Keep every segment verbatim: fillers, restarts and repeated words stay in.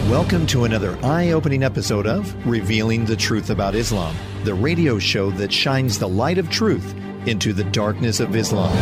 Welcome to another eye-opening episode of Revealing the Truth About Islam, the radio show that shines the light of truth into the darkness of Islam.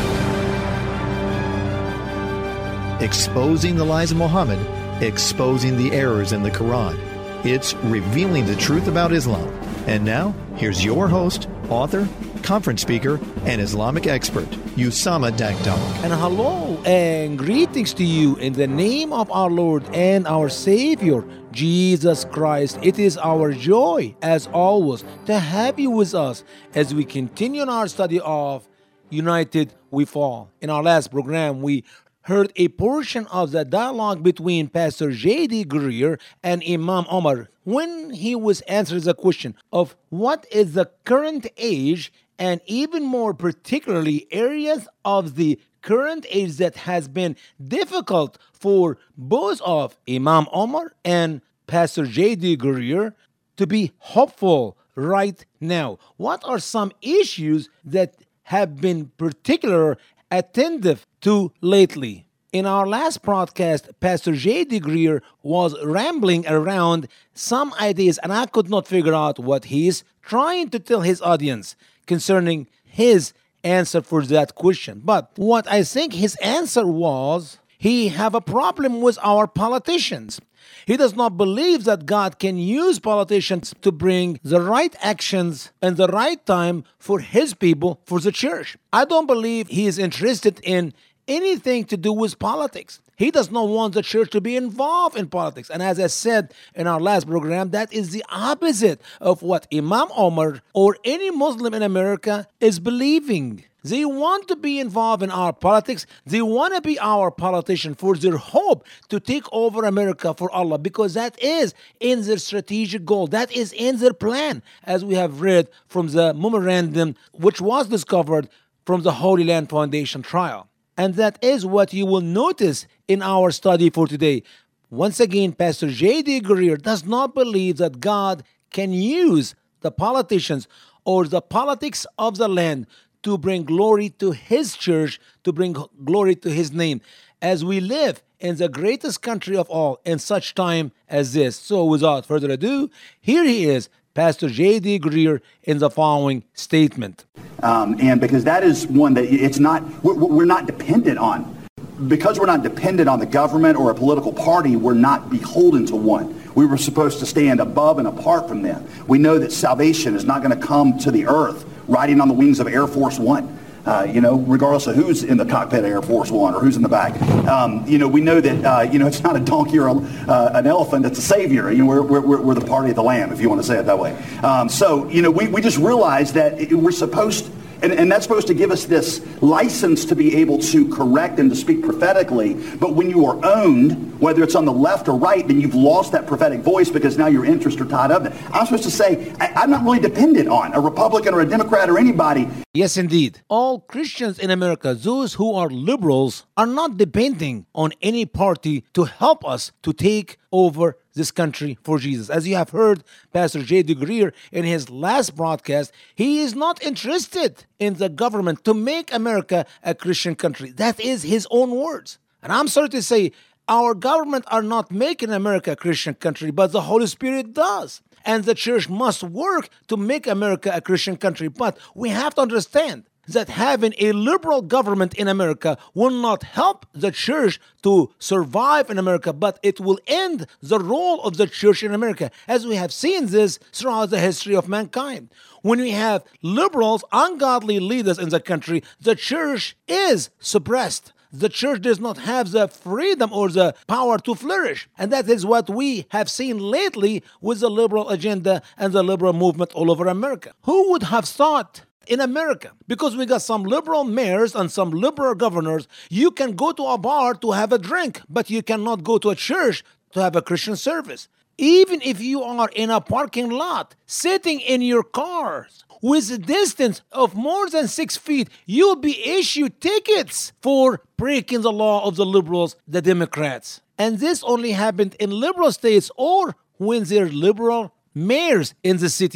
Exposing the lies of Muhammad, exposing the errors in the Quran. It's Revealing the Truth About Islam. And now, here's your host, author, conference speaker, and Islamic expert, Usama Dagdar. And hello and greetings to you in the name of our Lord and our Savior, Jesus Christ. It is our joy, as always, to have you with us as we continue in our study of United We Fall. In our last program, we heard a portion of the dialogue between Pastor J D. Greear and Imam Omar when he was answering the question of what is the current age, and even more particularly areas of the current age that has been difficult for both of Imam Omar and Pastor J D. Greear to be hopeful right now. What are some issues that have been particular attentive to lately? In our last broadcast, Pastor J D. Greear was rambling around some ideas, and I could not figure out what he is trying to tell his audience concerning his answer for that question. But what I think his answer was, he have a problem with our politicians. He does not believe that God can use politicians to bring the right actions and the right time for his people, for the church. I don't believe he is interested in anything to do with politics. He does not want the church to be involved in politics. And as I said in our last program, that is the opposite of what Imam Omar or any Muslim in America is believing. They want to be involved in our politics. They want to be our politician for their hope to take over America for Allah, because that is in their strategic goal. That is in their plan, as we have read from the memorandum which was discovered from the Holy Land Foundation trial. And that is what you will notice in our study for today. Once again, Pastor J D. Greear does not believe that God can use the politicians or the politics of the land to bring glory to his church, to bring glory to his name, as we live in the greatest country of all in such time as this. So without further ado, here he is, Pastor J D. Greear, in the following statement. Um, and because that is one that it's not, we're, we're not dependent on. Because we're not dependent on the government or a political party, we're not beholden to one. We were supposed to stand above and apart from them. We know that salvation is not going to come to the earth riding on the wings of Air Force One. Uh, you know, regardless of who's in the cockpit of Air Force One or who's in the back. Um, you know, we know that, uh, you know, it's not a donkey or a, uh, an elephant, it's a savior. You know, we're, we're, we're the party of the Lamb, if you want to say it that way. Um, so, you know, we, we just realize that it, we're supposed, and, and that's supposed to give us this license to be able to correct and to speak prophetically. But when you are owned, whether it's on the left or right, then you've lost that prophetic voice because now your interests are tied up. I'm supposed to say, I, I'm not really dependent on a Republican or a Democrat or anybody. Yes, indeed. All Christians in America, those who are liberals, are not depending on any party to help us to take over this country for Jesus. As you have heard Pastor J D. Greear in his last broadcast, he is not interested in the government to make America a Christian country. That is his own words. And I'm sorry to say, our government are not making America a Christian country, but the Holy Spirit does. And the church must work to make America a Christian country. But we have to understand that having a liberal government in America will not help the church to survive in America, but it will end the role of the church in America, as we have seen this throughout the history of mankind. When we have liberals, ungodly leaders in the country, the church is suppressed. The church does not have the freedom or the power to flourish. And that is what we have seen lately with the liberal agenda and the liberal movement all over America. Who would have thought in America, because we got some liberal mayors and some liberal governors, you can go to a bar to have a drink, but you cannot go to a church to have a Christian service. Even if you are in a parking lot, sitting in your cars, with a distance of more than six feet, you'll be issued tickets for breaking the law of the liberals, the Democrats. And this only happened in liberal states or when they're liberal mayors in the cities.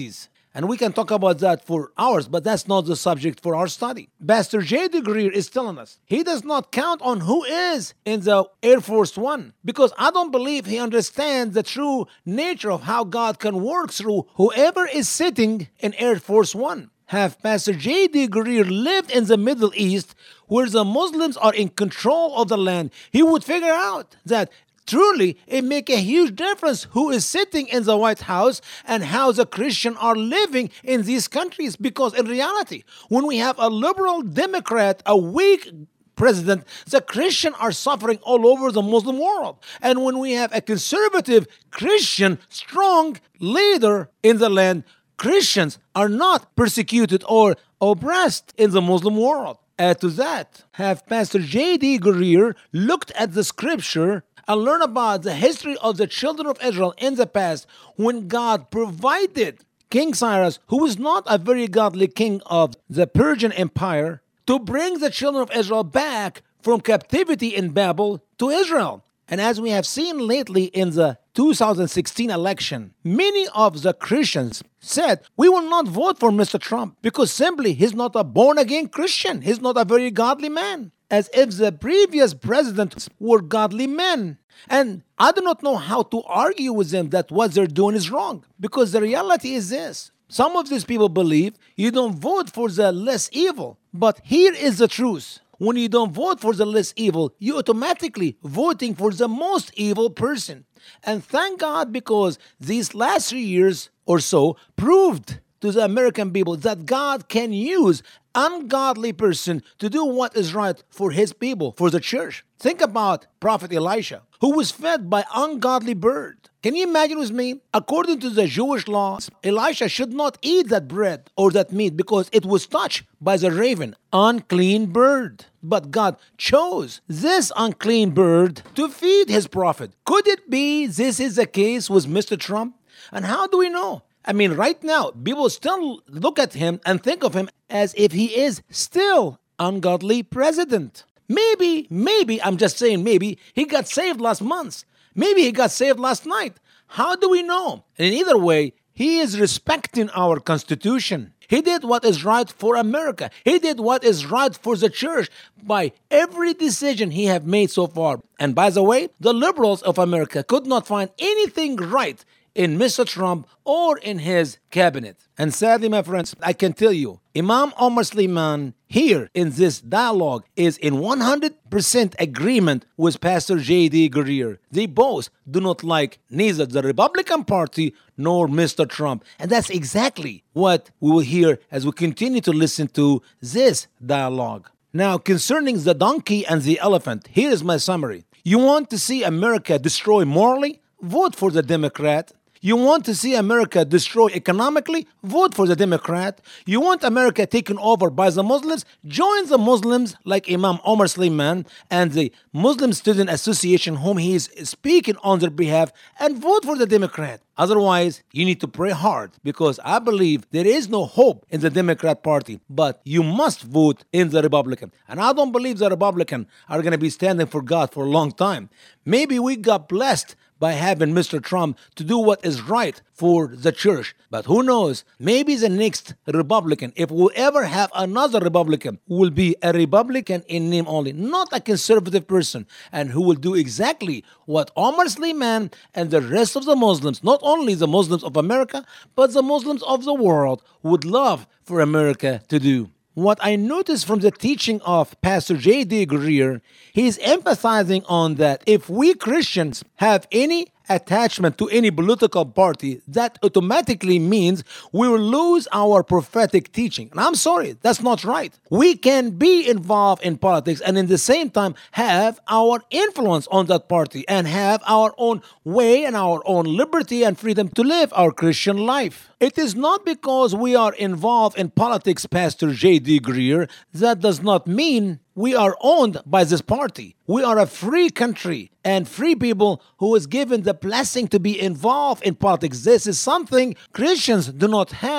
And we can talk about that for hours, but that's not the subject for our study. Pastor J D. Greear is telling us he does not count on who is in the Air Force One, because I don't believe he understands the true nature of how God can work through whoever is sitting in Air Force One. Have Pastor J D. Greear lived in the Middle East, where the Muslims are in control of the land, he would figure out that truly, it makes a huge difference who is sitting in the White House and how the Christians are living in these countries. Because in reality, when we have a liberal Democrat, a weak president, the Christians are suffering all over the Muslim world. And when we have a conservative Christian, strong leader in the land, Christians are not persecuted or oppressed in the Muslim world. Add to that, have Pastor J D. Greear looked at the scripture and learn about the history of the children of Israel in the past, when God provided King Cyrus, who was not a very godly king of the Persian Empire, to bring the children of Israel back from captivity in Babel to Israel. And as we have seen lately in the two thousand sixteen election, many of the Christians said, we will not vote for Mister Trump because simply he's not a born-again Christian. He's not a very godly man. As if the previous presidents were godly men. And I do not know how to argue with them that what they're doing is wrong. Because the reality is this. Some of these people believe you don't vote for the less evil. But here is the truth. When you don't vote for the less evil, you're automatically voting for the most evil person. And thank God, because these last three years or so proved to the American people that God can use ungodly person to do what is right for his people, for the church. Think about Prophet Elisha, who was fed by ungodly bird. Can you imagine with me? According to the Jewish laws, Elisha should not eat that bread or that meat because it was touched by the raven, unclean bird. But God chose this unclean bird to feed his prophet. Could it be this is the case with Mister Trump? And how do we know? I mean, right now, people still look at him and think of him as if he is still ungodly president. Maybe, maybe, I'm just saying maybe, he got saved last month. Maybe he got saved last night. How do we know? In either way, he is respecting our Constitution. He did what is right for America. He did what is right for the church by every decision he have made so far. And by the way, the liberals of America could not find anything right in Mister Trump or in his cabinet. And sadly, my friends, I can tell you, Imam Omar Suleiman here in this dialogue is in one hundred percent agreement with Pastor J D. Greear. They both do not like neither the Republican Party nor Mister Trump. And that's exactly what we will hear as we continue to listen to this dialogue. Now, concerning the donkey and the elephant, here is my summary. You want to see America destroyed morally? Vote for the Democrat. You want to see America destroyed economically? Vote for the Democrat. You want America taken over by the Muslims? Join the Muslims like Imam Omar Suleiman and the Muslim Student Association, whom he is speaking on their behalf, and vote for the Democrat. Otherwise, you need to pray hard, because I believe there is no hope in the Democrat Party, but you must vote in the Republican. And I don't believe the Republicans are going to be standing for God for a long time. Maybe we got blessed by having Mister Trump to do what is right for the church. But who knows, maybe the next Republican, if we ever have another Republican, will be a Republican in name only, not a conservative person, and who will do exactly what Omar Suleiman and the rest of the Muslims, not only the Muslims of America, but the Muslims of the world, would love for America to do. What I noticed from the teaching of Pastor J D. Greear, he is emphasizing on that if we Christians have any attachment to any political party, that automatically means we will lose our prophetic teaching. And I'm sorry, that's not right. We can be involved in politics and in the same time have our influence on that party and have our own way and our own liberty and freedom to live our Christian life. It is not because we are involved in politics, Pastor J D. Greear, that does not mean we are owned by this party. We are a free country and free people who is given the blessing to be involved in politics. This is something Christians do not have.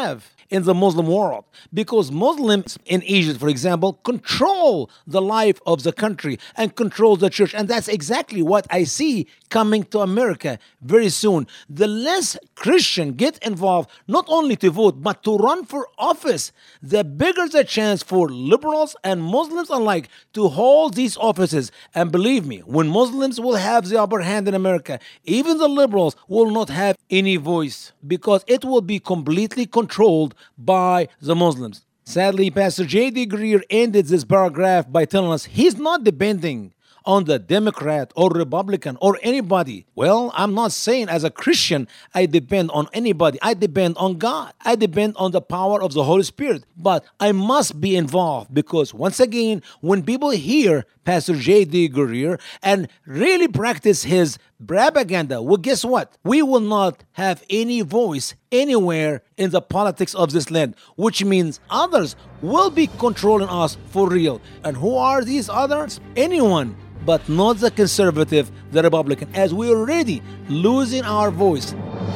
in the Muslim world, because Muslims in Egypt, for example, control the life of the country and control the church. And that's exactly what I see coming to America very soon. The less Christian get involved, not only to vote, but to run for office, the bigger the chance for liberals and Muslims alike to hold these offices. And believe me, when Muslims will have the upper hand in America, even the liberals will not have any voice, because it will be completely controlled by the Muslims. Sadly, Pastor J D. Greear ended this paragraph by telling us he's not depending on the Democrat or Republican or anybody. Well, I'm not saying as a Christian I depend on anybody. I depend on God. I depend on the power of the Holy Spirit. But I must be involved, because once again, when people hear Pastor J D. Greear and really practice his propaganda, well, guess what? We will not have any voice anywhere in the politics of this land, which means others will be controlling us for real. And who are these others? Anyone but not the conservative, the Republican, as we're already losing our voice.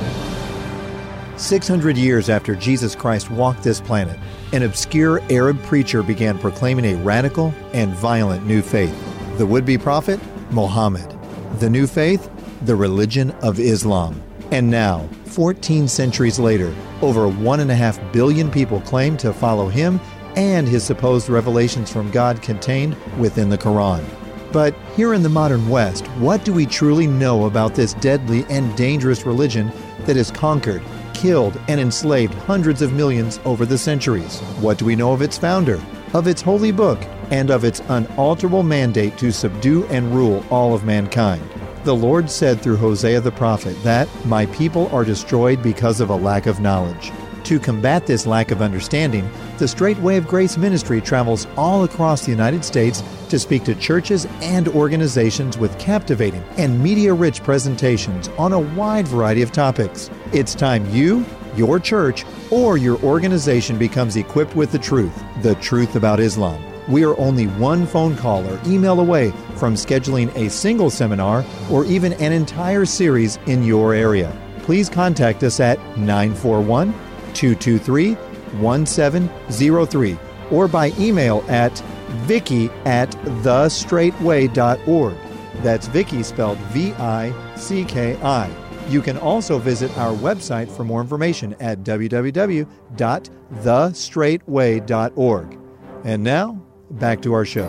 six hundred years after Jesus Christ walked this planet, an obscure Arab preacher began proclaiming a radical and violent new faith. The would-be prophet, Muhammad. The new faith, the religion of Islam. And now, fourteen centuries later, over one and a half billion people claim to follow him and his supposed revelations from God contained within the Quran. But here in the modern West, what do we truly know about this deadly and dangerous religion that has conquered, killed, and enslaved hundreds of millions over the centuries? What do we know of its founder, of its holy book, and of its unalterable mandate to subdue and rule all of mankind? The Lord said through Hosea the prophet that, "My people are destroyed because of a lack of knowledge." To combat this lack of understanding, the Straight Way of Grace ministry travels all across the United States to speak to churches and organizations with captivating and media-rich presentations on a wide variety of topics. It's time you, your church, or your organization becomes equipped with the truth, the truth about Islam. We are only one phone call or email away from scheduling a single seminar or even an entire series in your area. Please contact us at nine four one, two two three, one seven zero three or by email at vicky at the straight way dot org. That's Vicky spelled V I C K I. You can also visit our website for more information at w w w dot the straight way dot org. And now, back to our show.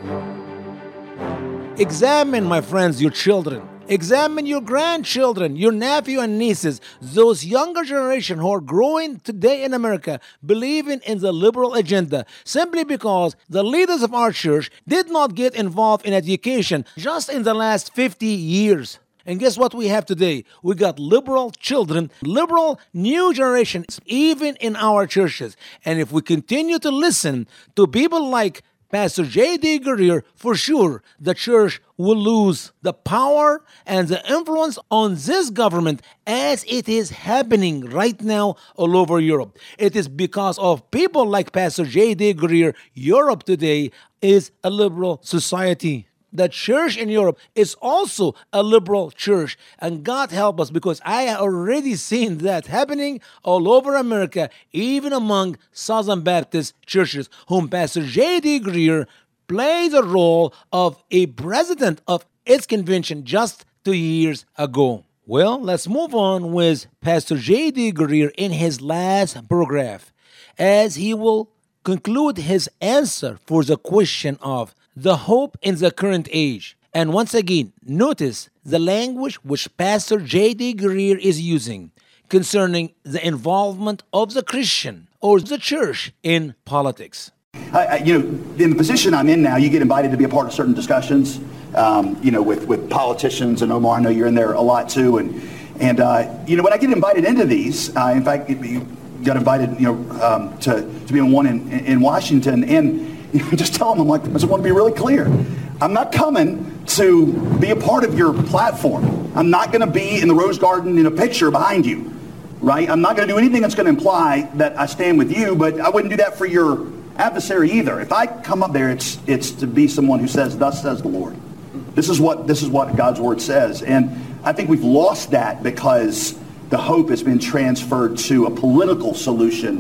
Examine, my friends, your children. Examine your grandchildren, your nephew and nieces, those younger generation who are growing today in America, believing in the liberal agenda, simply because the leaders of our church did not get involved in education just in the last fifty years. And guess what we have today? We got liberal children, liberal new generations, even in our churches. And if we continue to listen to people like Pastor J D. Greear, for sure, the church will lose the power and the influence on this government as it is happening right now all over Europe. It is because of people like Pastor J D. Greear. Europe today is a liberal society. The church in Europe is also a liberal church. And God help us, because I have already seen that happening all over America, even among Southern Baptist churches, whom Pastor J D. Greear played the role of a president of its convention just two years ago. Well, let's move on with Pastor J D. Greear in his last paragraph, as he will conclude his answer for the question of the hope in the current age. And once again, notice the language which Pastor J D. Greear is using concerning the involvement of the Christian or the church in politics. I, I, you know, in the position I'm in now, you get invited to be a part of certain discussions, um, you know, with, with politicians. And Omar, I know you're in there a lot too. And, and uh, you know, when I get invited into these, uh, in fact, you got invited, you know, um, to, to be on one in, in Washington. And you know, just tell them, I'm like, I just want to be really clear. I'm not coming to be a part of your platform. I'm not going to be in the Rose Garden in a picture behind you, right? I'm not going to do anything that's going to imply that I stand with you, but I wouldn't do that for your adversary either. If I come up there, it's it's to be someone who says, thus says the Lord. This is what this is what God's word says. And I think we've lost that because the hope has been transferred to a political solution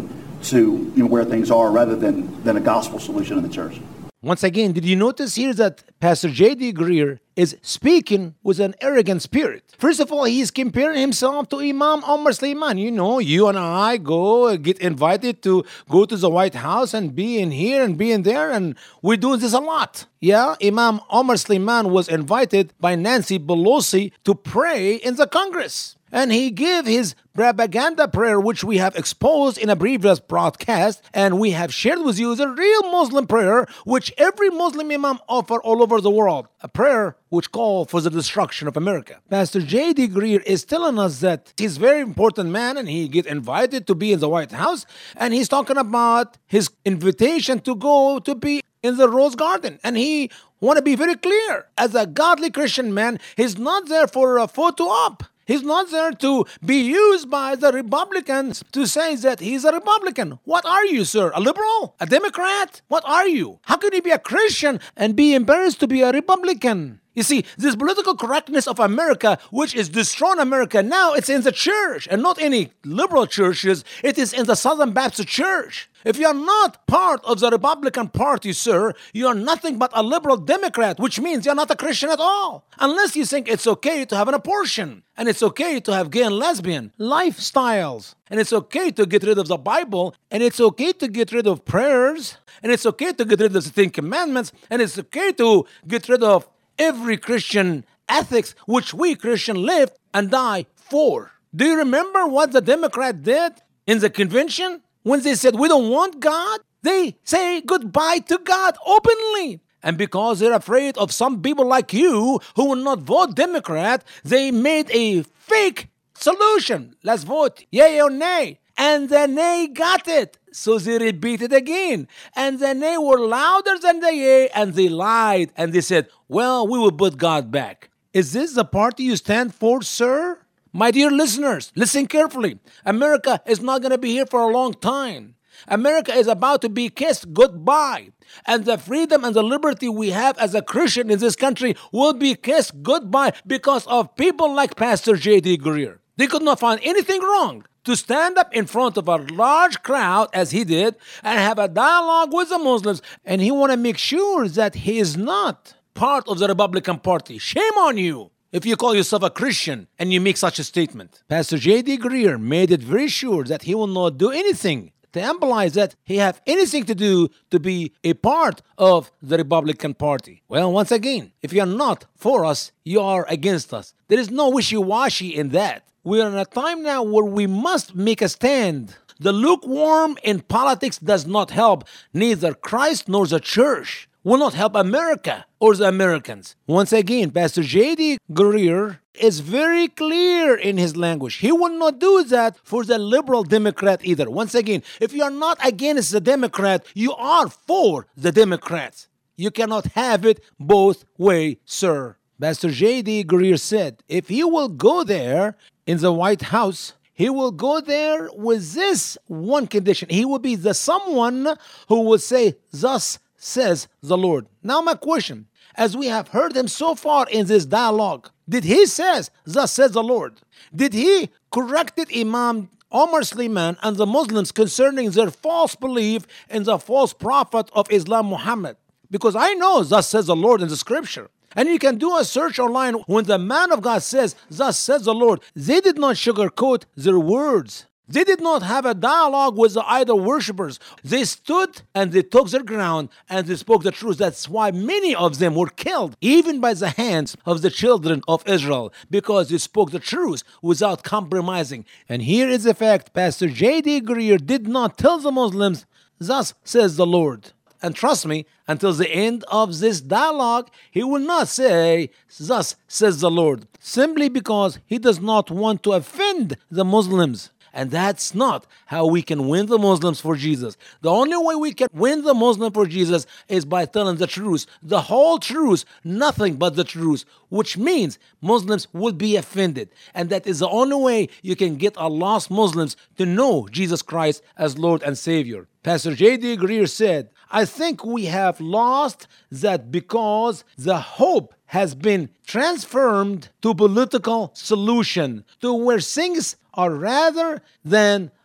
to you know, where things are rather than, than a gospel solution in the church. Once again, did you notice here that Pastor J D. Greear is speaking with an arrogant spirit? First of all, he is comparing himself to Imam Omar Suleiman. You know, you and I go get invited to go to the White House and be in here and be in there, and we do this a lot. Yeah, Imam Omar Suleiman was invited by Nancy Pelosi to pray in the Congress. And he gave his propaganda prayer, which we have exposed in a previous broadcast, and we have shared with you the real Muslim prayer, which every Muslim imam offer all over the world. A prayer which called for the destruction of America. Pastor J D. Greear is telling us that he's a very important man, and he get invited to be in the White House, and he's talking about his invitation to go to be in the Rose Garden. And he want to be very clear. As a godly Christian man, he's not there for a photo op. He's not there to be used by the Republicans to say that he's a Republican. What are you, sir? A liberal? A Democrat? What are you? How can you be a Christian and be embarrassed to be a Republican? You see, this political correctness of America, which is destroying America now, it's in the church, and not any liberal churches. It is in the Southern Baptist Church. If you are not part of the Republican Party, sir, you are nothing but a liberal Democrat, which means you're not a Christian at all. Unless you think it's okay to have an abortion, and it's okay to have gay and lesbian lifestyles, and it's okay to get rid of the Bible, and it's okay to get rid of prayers, and it's okay to get rid of the Ten Commandments, and it's okay to get rid of every Christian ethics which we Christians live and die for. Do you remember what the Democrat did in the convention? When they said, we don't want God, they say goodbye to God openly. And because they're afraid of some people like you who will not vote Democrat, they made a fake solution. Let's vote yay or nay. And the nay got it. So they repeated again. And the nay were louder than the yay, and they lied. And they said, well, we will put God back. Is this the party you stand for, sir? My dear listeners, listen carefully. America is not going to be here for a long time. America is about to be kissed goodbye. And the freedom and the liberty we have as a Christian in this country will be kissed goodbye because of people like Pastor J D. Greear. They could not find anything wrong to stand up in front of a large crowd as he did and have a dialogue with the Muslims. And he want to make sure that he is not part of the Republican Party. Shame on you if you call yourself a Christian and you make such a statement. Pastor J D. Greear made it very sure that he will not do anything to imply that he have anything to do to be a part of the Republican Party. Well, once again, if you are not for us, you are against us. There is no wishy-washy in that. We are in a time now where we must make a stand. The lukewarm in politics does not help neither Christ nor the church. Will not help America or the Americans. Once again, Pastor J D. Greear is very clear in his language. He will not do that for the liberal Democrat either. Once again, if you are not against the Democrat, you are for the Democrats. You cannot have it both ways, sir. Pastor J D. Greear said, if he will go there in the White House, he will go there with this one condition. He will be the someone who will say, thus says the Lord. Now my question, as we have heard him so far in this dialogue, did he says, thus says the Lord? Did he corrected Imam Omar Suleiman and the Muslims concerning their false belief in the false prophet of Islam, Muhammad? Because I know thus says the Lord in the scripture. And you can do a search online when the man of God says, thus says the Lord. They did not sugarcoat their words. They did not have a dialogue with the idol worshippers. They stood and they took their ground and they spoke the truth. That's why many of them were killed, even by the hands of the children of Israel, because they spoke the truth without compromising. And here is the fact. Pastor J D. Greear did not tell the Muslims, thus says the Lord. And trust me, until the end of this dialogue, he will not say, thus says the Lord, simply because he does not want to offend the Muslims. And that's not how we can win the Muslims for Jesus. The only way we can win the Muslim for Jesus is by telling the truth, the whole truth, nothing but the truth, which means Muslims would be offended. And that is the only way you can get a lost Muslims to know Jesus Christ as Lord and Savior. Pastor J D. Greear said, I think we have lost that because the hope has been transformed to political solution, to where things are rather than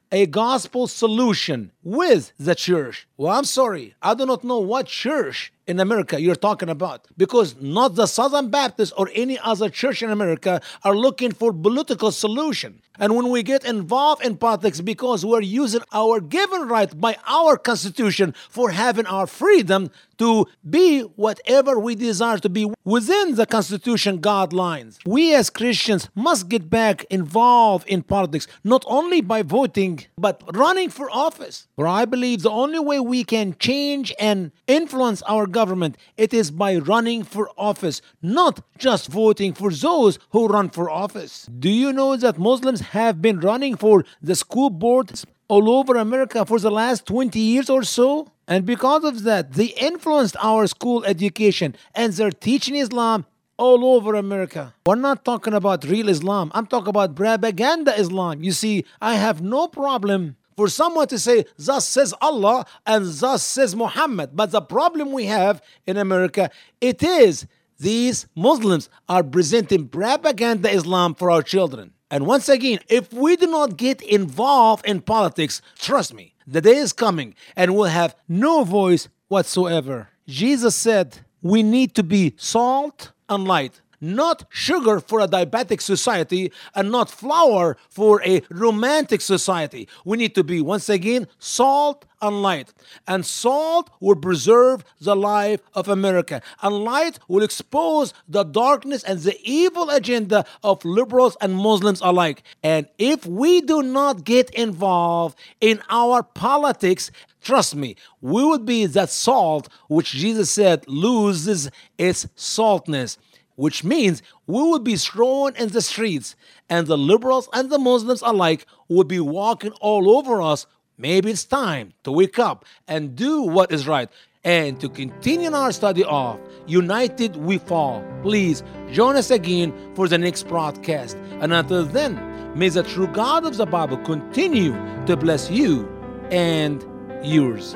a gospel solution with the church. Well, I'm sorry, I do not know what church in America you're talking about, because not the Southern Baptist or any other church in America are looking for political solution. And when we get involved in politics because we're using our given right by our Constitution for having our freedom to be whatever we desire to be within the Constitution guidelines, we as Christians must get back involved in politics, not only by voting, but running for office. For I believe the only way we can change and influence our government, it is by running for office, not just voting for those who run for office. Do you know that Muslims have been running for the school boards all over America for the last twenty years or so? And because of that, they influenced our school education and they're teaching Islam all over America. We're not talking about real Islam. I'm talking about propaganda Islam. You see, I have no problem for someone to say, thus says Allah and thus says Muhammad. But the problem we have in America, it is these Muslims are presenting propaganda Islam for our children. And once again, if we do not get involved in politics, trust me, the day is coming and we'll have no voice whatsoever. Jesus said we need to be salt and light, not sugar for a diabetic society and not flour for a romantic society. We need to be, once again, salt and light. And salt will preserve the life of America. And light will expose the darkness and the evil agenda of liberals and Muslims alike. And if we do not get involved in our politics, trust me, we would be that salt which Jesus said loses its saltness, which means we will be strewn in the streets and the liberals and the Muslims alike will be walking all over us. Maybe it's time to wake up and do what is right and to continue our study of United We Fall. Please join us again for the next broadcast. And until then, may the true God of the Bible continue to bless you and yours.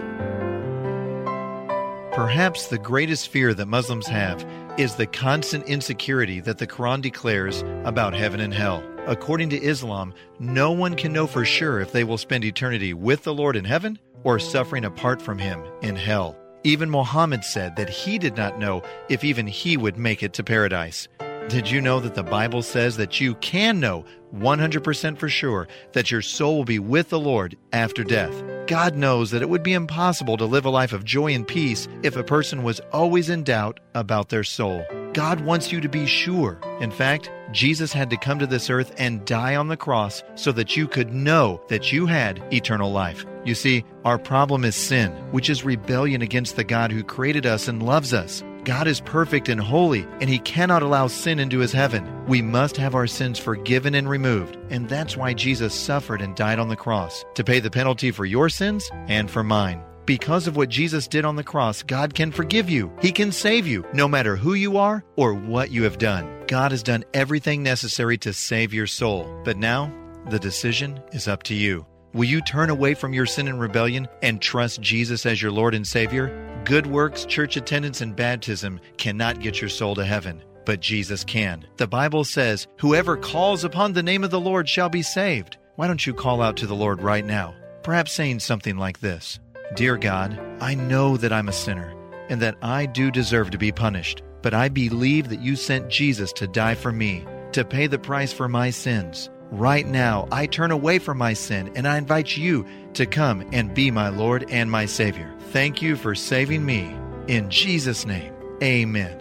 Perhaps the greatest fear that Muslims have is the constant insecurity that the Quran declares about heaven and hell. According to Islam, no one can know for sure if they will spend eternity with the Lord in heaven or suffering apart from Him in hell. Even Muhammad said that he did not know if even he would make it to paradise. Did you know that the Bible says that you can know one hundred percent for sure that your soul will be with the Lord after death? God knows that it would be impossible to live a life of joy and peace if a person was always in doubt about their soul. God wants you to be sure. In fact, Jesus had to come to this earth and die on the cross so that you could know that you had eternal life. You see, our problem is sin, which is rebellion against the God who created us and loves us. God is perfect and holy, and He cannot allow sin into His heaven. We must have our sins forgiven and removed, and that's why Jesus suffered and died on the cross, to pay the penalty for your sins and for mine. Because of what Jesus did on the cross, God can forgive you. He can save you, no matter who you are or what you have done. God has done everything necessary to save your soul. But now, the decision is up to you. Will you turn away from your sin and rebellion and trust Jesus as your Lord and Savior? Good works, church attendance, and baptism cannot get your soul to heaven, but Jesus can. The Bible says, whoever calls upon the name of the Lord shall be saved. Why don't you call out to the Lord right now? Perhaps saying something like this: Dear God, I know that I'm a sinner and that I do deserve to be punished, but I believe that you sent Jesus to die for me, to pay the price for my sins. Right now, I turn away from my sin and I invite you to come and be my Lord and my Savior. Thank you for saving me. In Jesus' name, amen.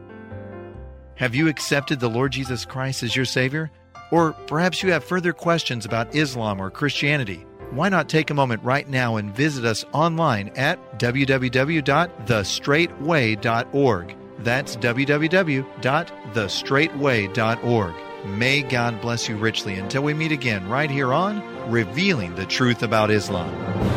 Have you accepted the Lord Jesus Christ as your Savior? Or perhaps you have further questions about Islam or Christianity. Why not take a moment right now and visit us online at w w w dot the straight way dot org. That's w w w dot the straight way dot org. May God bless you richly until we meet again right here on Revealing the Truth About Islam.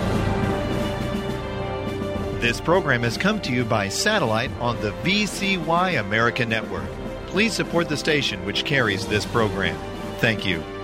This program has come to you by satellite on the V C Y America Network. Please support the station which carries this program. Thank you.